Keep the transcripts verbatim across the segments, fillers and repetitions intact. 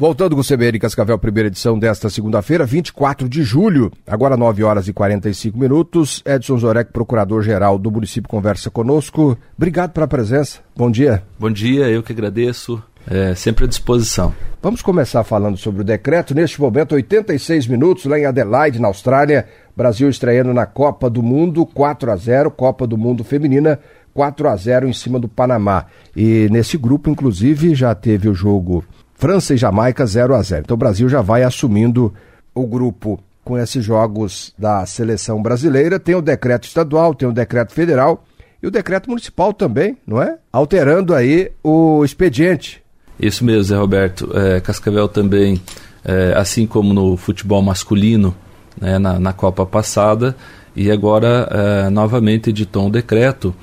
Voltando com o C B N Cascavel, primeira edição desta segunda-feira, vinte e quatro de julho, agora nove horas e quarenta e cinco minutos. Edson Zorek, procurador-geral do município, conversa conosco. Obrigado pela presença. Bom dia. Bom dia, eu que agradeço. É, sempre à disposição. Vamos começar falando sobre o decreto. Neste momento, oitenta e seis minutos, lá em Adelaide, na Austrália. Brasil estreando na Copa do Mundo, quatro a zero, Copa do Mundo Feminina, quatro a zero em cima do Panamá. E nesse grupo, inclusive, já teve o jogo França e Jamaica zero a zero. Então o Brasil já vai assumindo o grupo com esses jogos da seleção brasileira. Tem o decreto estadual, tem o decreto federal e o decreto municipal também, não é? Alterando aí o expediente. Isso mesmo, Zé Roberto. É, Cascavel também, é, assim como no futebol masculino, né, na, na Copa passada, e agora é, novamente editou um decreto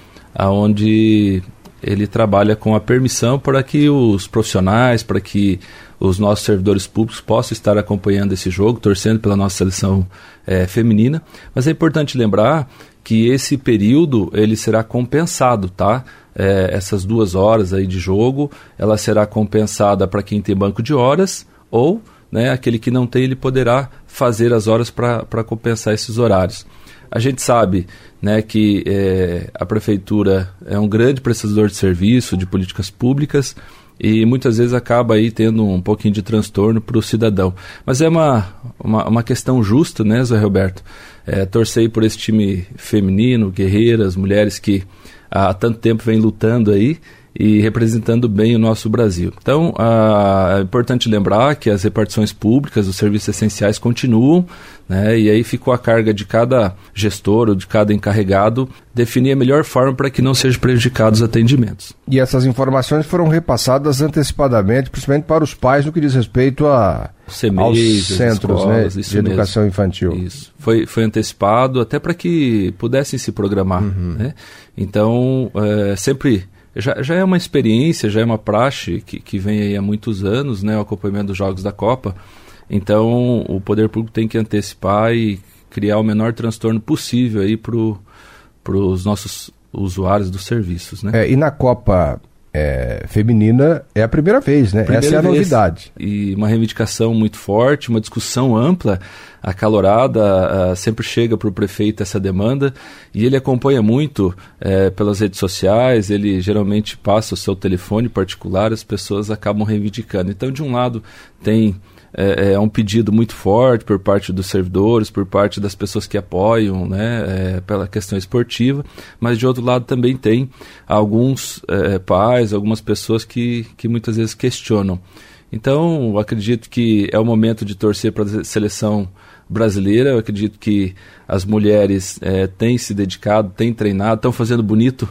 onde ele trabalha com a permissão para que os profissionais, para que os nossos servidores públicos possam estar acompanhando esse jogo, torcendo pela nossa seleção é, feminina. Mas é importante lembrar que esse período ele será compensado, tá? É, essas duas horas aí de jogo, ela será compensada para quem tem banco de horas ou, né, aquele que não tem, ele poderá fazer as horas para compensar esses horários. A gente sabe, né, que é, a prefeitura é um grande prestador de serviço, de políticas públicas, e muitas vezes acaba aí tendo um pouquinho de transtorno para o cidadão. Mas é uma, uma, uma questão justa, né, Zé Roberto? É, torcer por esse time feminino, guerreiras, mulheres que há tanto tempo vêm lutando aí e representando bem o nosso Brasil. Então, ah, é importante lembrar que as repartições públicas, os serviços essenciais continuam, né, e aí ficou a carga de cada gestor ou de cada encarregado definir a melhor forma para que não sejam prejudicados os atendimentos. E essas informações foram repassadas antecipadamente, principalmente para os pais no que diz respeito a, C M E I, aos centros, escolas, né, de educação mesmo. infantil. Isso. Foi, foi antecipado até para que pudessem se programar. Uhum. Né? Então, é, sempre... Já, já é uma experiência, já é uma praxe que, que vem aí há muitos anos, né, o acompanhamento dos Jogos da Copa. Então, o poder público tem que antecipar e criar o menor transtorno possível aí para os nossos usuários dos serviços, né? É, e na Copa é, feminina é a primeira vez, né? Primeira Essa é a vez. novidade. E uma reivindicação muito forte, uma discussão ampla, acalorada, uh, sempre chega para o prefeito essa demanda, e ele acompanha muito uh, pelas redes sociais, ele geralmente passa o seu telefone particular, as pessoas acabam reivindicando. Então, de um lado, tem é, é um pedido muito forte por parte dos servidores, por parte das pessoas que apoiam, né, é, pela questão esportiva, mas de outro lado também tem alguns é, pais, algumas pessoas que, que muitas vezes questionam. Então, eu acredito que é o momento de torcer para a seleção brasileira. Eu acredito que as mulheres é, têm se dedicado, têm treinado, estão fazendo bonito.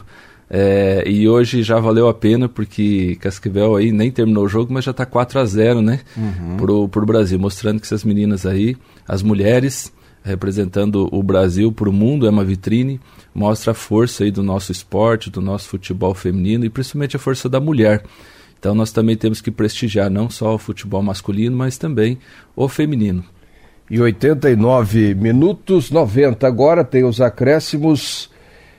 É, e hoje já valeu a pena, porque Cascavel aí nem terminou o jogo, mas já está quatro a zero, né, uhum. pro, pro Brasil, mostrando que essas meninas aí, as mulheres representando o Brasil para o mundo, é uma vitrine, mostra a força aí do nosso esporte, do nosso futebol feminino e principalmente a força da mulher. Então nós também temos que prestigiar não só o futebol masculino, mas também o feminino. E oitenta e nove minutos, noventa agora, tem os acréscimos.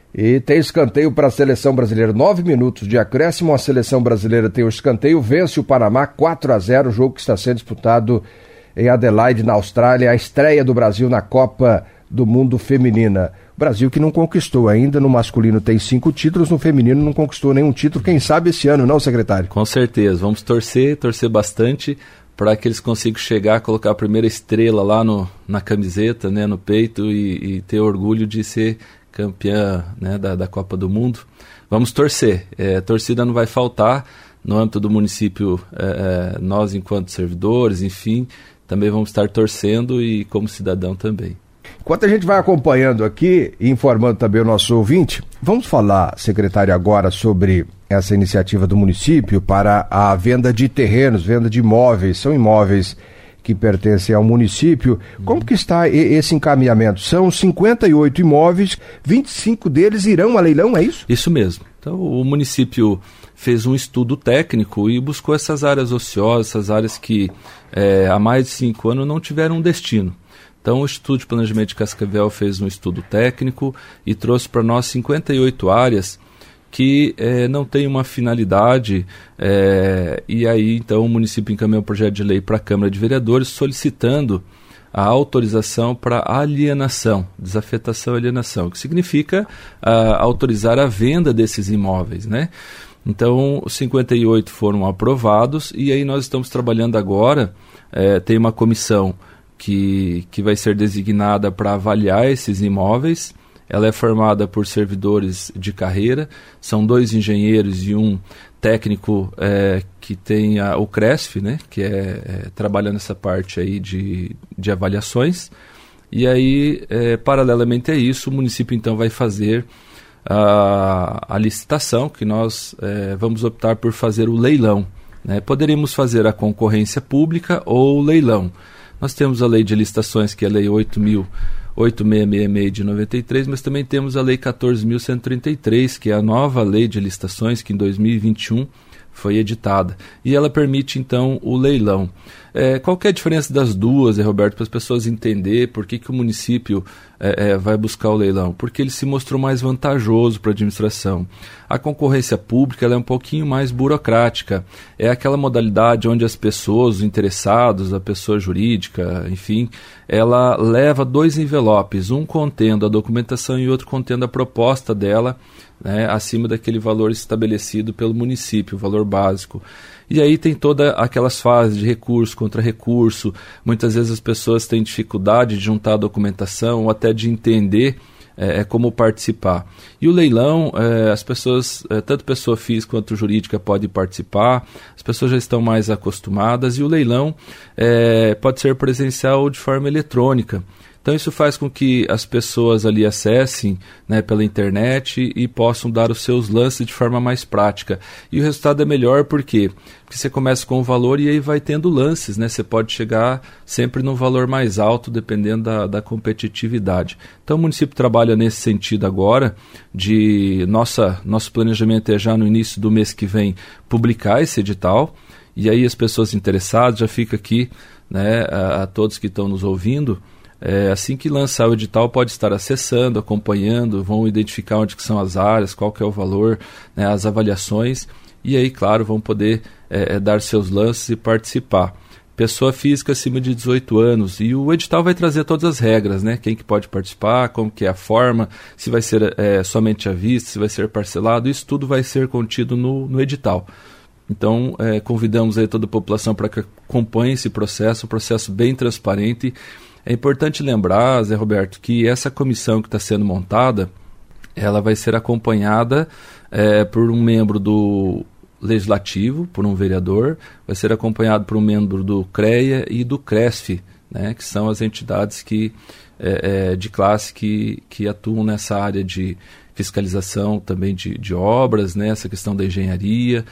E tem escanteio para a seleção brasileira, nove minutos de acréscimo, a seleção brasileira tem o escanteio, vence o Panamá quatro a zero, o jogo que está sendo disputado em Adelaide, na Austrália, a estreia do Brasil na Copa do Mundo Feminina. O Brasil que não conquistou ainda, no masculino tem cinco títulos, no feminino não conquistou nenhum título, quem sabe esse ano, não, secretário? Com certeza, vamos torcer, torcer bastante para que eles consigam chegar, colocar a primeira estrela lá no, na camiseta, né, no peito e, e ter orgulho de ser campeã, né, da, da Copa do Mundo. Vamos torcer, é, torcida não vai faltar no âmbito do município, é, é, nós enquanto servidores, enfim, também vamos estar torcendo e como cidadão também. Enquanto a gente vai acompanhando aqui e informando também o nosso ouvinte, vamos falar, secretário, agora sobre essa iniciativa do município para a venda de terrenos, venda de imóveis, são imóveis que pertencem ao município. Como que está esse encaminhamento? São cinquenta e oito imóveis, vinte e cinco deles irão a leilão, é isso? Isso mesmo. Então o município fez um estudo técnico e buscou essas áreas ociosas, essas áreas que é, há mais de cinco anos não tiveram um destino. Então o Instituto de Planejamento de Cascavel fez um estudo técnico e trouxe para nós cinquenta e oito áreas que é, não tem uma finalidade, é, e aí então o município encaminhou um projeto de lei para a Câmara de Vereadores solicitando a autorização para alienação, desafetação e alienação, que significa a, autorizar a venda desses imóveis, né? Então, os cinquenta e oito foram aprovados e aí nós estamos trabalhando agora, é, tem uma comissão que, que vai ser designada para avaliar esses imóveis. Ela é formada por servidores de carreira, são dois engenheiros e um técnico é, que tem a, o CRESF, né, que é, é, trabalha nessa parte aí de, de avaliações. E aí, é, paralelamente a isso, o município então vai fazer a, a licitação, que nós é, vamos optar por fazer o leilão, né? Poderíamos fazer a concorrência pública ou o leilão. Nós temos a lei de licitações, que é a lei oito mil oitocentos e sessenta e seis de noventa e três, mas também temos a lei quatorze mil cento e trinta e três, que é a nova lei de licitações, que em dois mil e vinte e um foi editada. E ela permite, então, o leilão. É, qual que é a diferença das duas, é, Roberto, para as pessoas entenderem por que, que o município é, é, vai buscar o leilão? Porque ele se mostrou mais vantajoso para a administração. A concorrência pública ela é um pouquinho mais burocrática. É aquela modalidade onde as pessoas, os interessados, a pessoa jurídica, enfim, ela leva dois envelopes, um contendo a documentação e outro contendo a proposta dela, né, acima daquele valor estabelecido pelo município, o valor básico. E aí tem todas aquelas fases de recurso contra recurso. Muitas vezes as pessoas têm dificuldade de juntar a documentação ou até de entender é, como participar. E o leilão, é, as pessoas, é, tanto pessoa física quanto jurídica pode participar, as pessoas já estão mais acostumadas, e o leilão é, pode ser presencial ou de forma eletrônica. Então isso faz com que as pessoas ali acessem, né, pela internet e possam dar os seus lances de forma mais prática. E o resultado é melhor por quê? Porque você começa com um valor e aí vai tendo lances, né? Você pode chegar sempre num valor mais alto, dependendo da, da competitividade. Então o município trabalha nesse sentido agora, de nossa, nosso planejamento é já no início do mês que vem publicar esse edital, e aí as pessoas interessadas, já fica aqui, né, a, a todos que estão nos ouvindo, É, assim que lançar o edital, pode estar acessando, acompanhando, vão identificar onde que são as áreas, qual que é o valor, né, as avaliações, e aí, claro, vão poder é, é, dar seus lances e participar. Pessoa física acima de dezoito anos, e o edital vai trazer todas as regras, né, quem que pode participar, como que é a forma, se vai ser é, somente à vista, se vai ser parcelado, isso tudo vai ser contido no, no edital. Então, é, convidamos aí toda a população para que acompanhe esse processo, um processo bem transparente. É importante lembrar, Zé Roberto, que essa comissão que está sendo montada, ela vai ser acompanhada é, por um membro do Legislativo, por um vereador, vai ser acompanhado por um membro do CREA e do CRESF, né, que são as entidades que, é, é, de classe que, que atuam nessa área de fiscalização também de, de obras, né, essa questão da engenharia,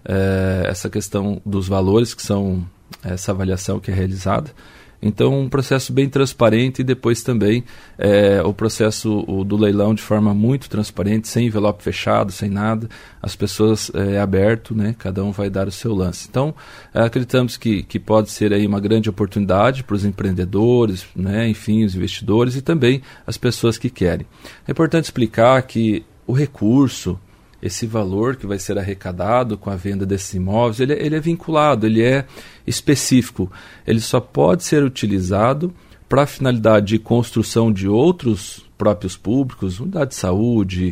é, essa questão dos valores, que são essa avaliação que é realizada. Então, um processo bem transparente, e depois também é, o processo o, do leilão de forma muito transparente, sem envelope fechado, sem nada, as pessoas é aberto, né, cada um vai dar o seu lance. Então, é, acreditamos que, que pode ser aí uma grande oportunidade para os empreendedores, né, enfim, os investidores e também as pessoas que querem. É importante explicar que o recurso, esse valor que vai ser arrecadado com a venda desses imóveis, ele, ele é vinculado, ele é específico. Ele só pode ser utilizado para a finalidade de construção de outros próprios públicos, unidade de saúde,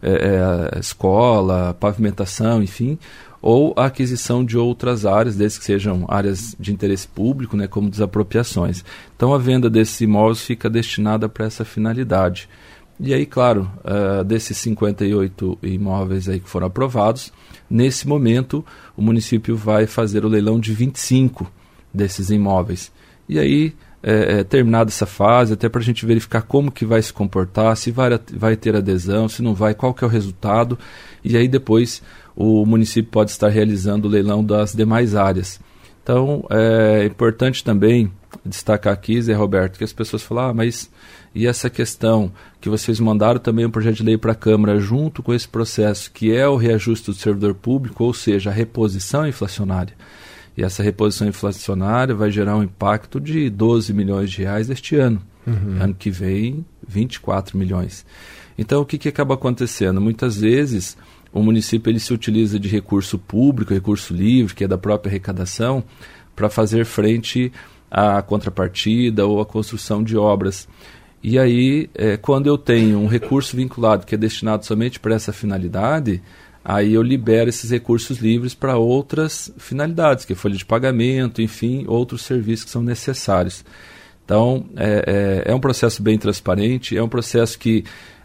é, é, escola, pavimentação, enfim, ou a aquisição de outras áreas, desde que sejam áreas de interesse público, né, como desapropriações. Então a venda desses imóveis fica destinada para essa finalidade. E aí, claro, uh, desses cinquenta e oito imóveis aí que foram aprovados, nesse momento o município vai fazer o leilão de vinte e cinco desses imóveis. E aí, é, é, terminada essa fase, até para a gente verificar como que vai se comportar, se vai, vai ter adesão, se não vai, qual que é o resultado. E aí depois o município pode estar realizando o leilão das demais áreas. Então, é importante também destacar aqui, Zé Roberto, que as pessoas falam, ah, mas e essa questão que vocês mandaram também um projeto de lei para a Câmara junto com esse processo, que é o reajuste do servidor público, ou seja, a reposição inflacionária. E essa reposição inflacionária vai gerar um impacto de doze milhões de reais este ano. Uhum. Ano que vem, vinte e quatro milhões. Então, o que, que acaba acontecendo? Muitas vezes o município ele se utiliza de recurso público, recurso livre, que é da própria arrecadação, para fazer frente à contrapartida ou à construção de obras. E aí, é, quando eu tenho um recurso vinculado que é destinado somente para essa finalidade, aí eu libero esses recursos livres para outras finalidades, que é folha de pagamento, enfim, outros serviços que são necessários. Então, é, é, é um processo bem transparente, é um processo que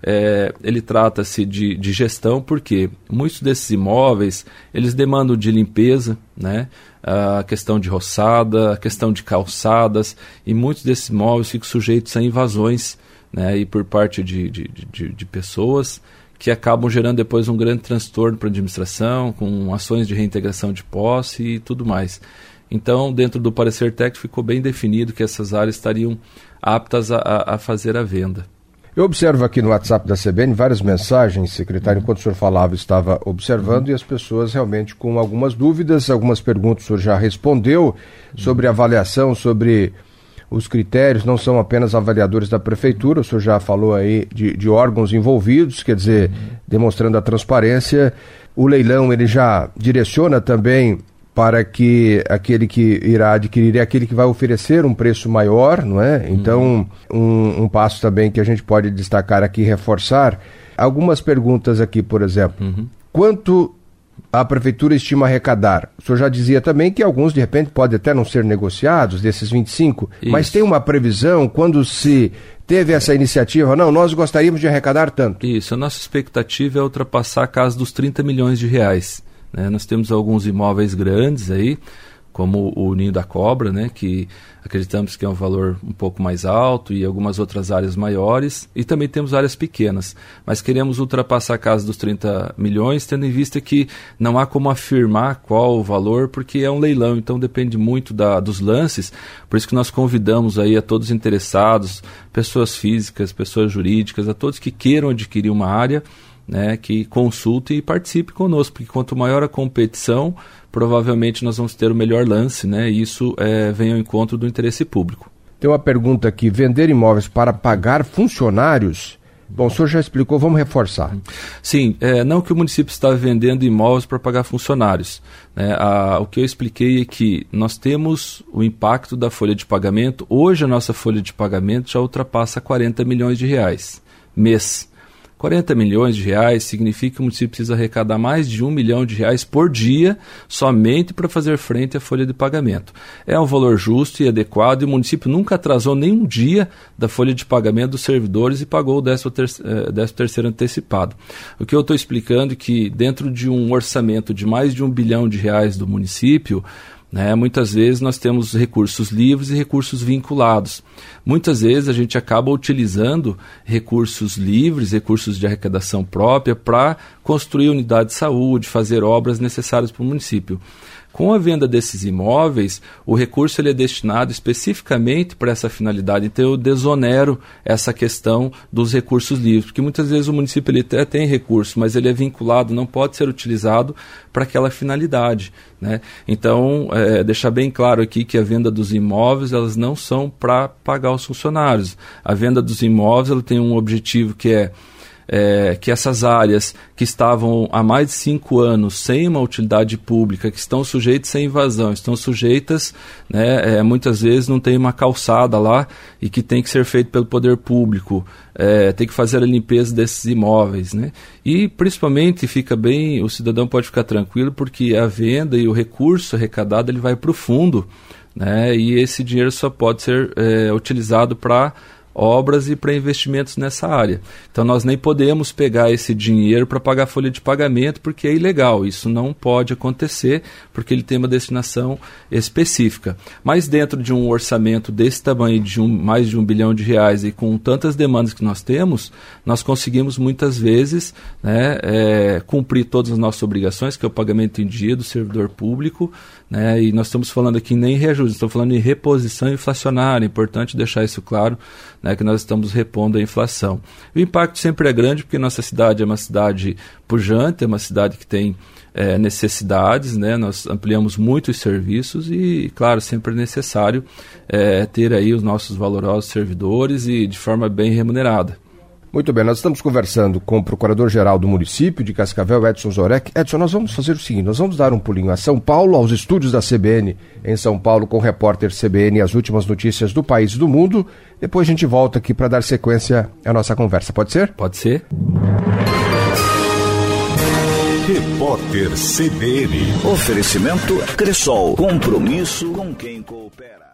é, ele trata-se de, de gestão, porque muitos desses imóveis, eles demandam de limpeza, né? A questão de roçada, a questão de calçadas, e muitos desses imóveis ficam sujeitos a invasões, né? E por parte de, de, de, de pessoas que acabam gerando depois um grande transtorno para a administração, com ações de reintegração de posse e tudo mais. Então, dentro do parecer técnico, ficou bem definido que essas áreas estariam aptas a, a fazer a venda. Eu observo aqui no WhatsApp da C B N várias mensagens, secretário, enquanto o senhor falava, eu estava observando, uhum. e as pessoas realmente com algumas dúvidas, algumas perguntas o senhor já respondeu sobre avaliação, sobre os critérios, não são apenas avaliadores da prefeitura, o senhor já falou aí de, de órgãos envolvidos, quer dizer, uhum. demonstrando a transparência. O leilão, ele já direciona também para que aquele que irá adquirir é aquele que vai oferecer um preço maior, não é? Então, uhum. um, um passo também que a gente pode destacar aqui, reforçar, algumas perguntas aqui, por exemplo. Uhum. Quanto a prefeitura estima arrecadar? O senhor já dizia também que alguns, de repente, podem até não ser negociados, desses vinte e cinco, Isso. mas tem uma previsão quando se teve essa iniciativa? Não, nós gostaríamos de arrecadar tanto. Isso, a nossa expectativa é ultrapassar a casa dos trinta milhões de reais. Né, nós temos alguns imóveis grandes aí, como o Ninho da Cobra, né, que acreditamos que é um valor um pouco mais alto, e algumas outras áreas maiores, e também temos áreas pequenas, mas queremos ultrapassar a casa dos trinta milhões, tendo em vista que não há como afirmar qual o valor, porque é um leilão, então depende muito da, dos lances, por isso que nós convidamos aí a todos os interessados, pessoas físicas, pessoas jurídicas, a todos que queiram adquirir uma área, né, que consulte e participe conosco, porque quanto maior a competição, provavelmente nós vamos ter o melhor lance, né, e isso é, vem ao encontro do interesse público. Tem uma pergunta aqui, vender imóveis para pagar funcionários? Bom, o senhor já explicou, vamos reforçar. Sim, é, não que o município está vendendo imóveis para pagar funcionários. Né, a, o que eu expliquei é que nós temos o impacto da folha de pagamento, hoje a nossa folha de pagamento já ultrapassa quarenta milhões de reais, mês. quarenta milhões de reais significa que o município precisa arrecadar mais de um milhão de reais por dia somente para fazer frente à folha de pagamento. É um valor justo e adequado, e o município nunca atrasou nenhum dia da folha de pagamento dos servidores e pagou o décimo terceiro antecipado. O que eu estou explicando é que dentro de um orçamento de mais de um bilhão de reais do município, né, muitas vezes nós temos recursos livres e recursos vinculados. Muitas vezes a gente acaba utilizando recursos livres, recursos de arrecadação própria, para construir unidade de saúde, fazer obras necessárias para o município. Com a venda desses imóveis, o recurso ele é destinado especificamente para essa finalidade, então eu desonero essa questão dos recursos livres, porque muitas vezes o município ele até tem recurso, mas ele é vinculado, não pode ser utilizado para aquela finalidade. Né? Então, é, deixar bem claro aqui que a venda dos imóveis, elas não são para pagar os funcionários. A venda dos imóveis ela tem um objetivo que é É, que essas áreas que estavam há mais de cinco anos sem uma utilidade pública, que estão sujeitas à invasão, estão sujeitas, né, é, muitas vezes não tem uma calçada lá e que tem que ser feito pelo poder público, é, tem que fazer a limpeza desses imóveis. Né? E principalmente fica bem, o cidadão pode ficar tranquilo porque a venda e o recurso arrecadado ele vai para o fundo, né, e esse dinheiro só pode ser é, utilizado para obras e para investimentos nessa área. Então nós nem podemos pegar esse dinheiro para pagar folha de pagamento porque é ilegal, isso não pode acontecer porque ele tem uma destinação específica. Mas dentro de um orçamento desse tamanho, de um, mais de um bilhão de reais e com tantas demandas que nós temos, nós conseguimos muitas vezes, né, é, cumprir todas as nossas obrigações, que é o pagamento em dia do servidor público, né, e nós estamos falando aqui nem em reajuste, estamos falando em reposição inflacionária, é importante deixar isso claro, né, que nós estamos repondo a inflação. O impacto sempre é grande porque nossa cidade é uma cidade pujante, é uma cidade que tem é, necessidades, né, nós ampliamos muito os serviços e, claro, sempre é necessário é, ter aí os nossos valorosos servidores e de forma bem remunerada. Muito bem, nós estamos conversando com o Procurador-Geral do município de Cascavel, Edson Zorek. Edson, nós vamos fazer o seguinte, nós vamos dar um pulinho a São Paulo, aos estúdios da C B N em São Paulo, com o repórter C B N e as últimas notícias do país e do mundo. Depois a gente volta aqui para dar sequência à nossa conversa. Pode ser? Pode ser. Repórter C B N. Oferecimento Cressol. Compromisso com quem coopera.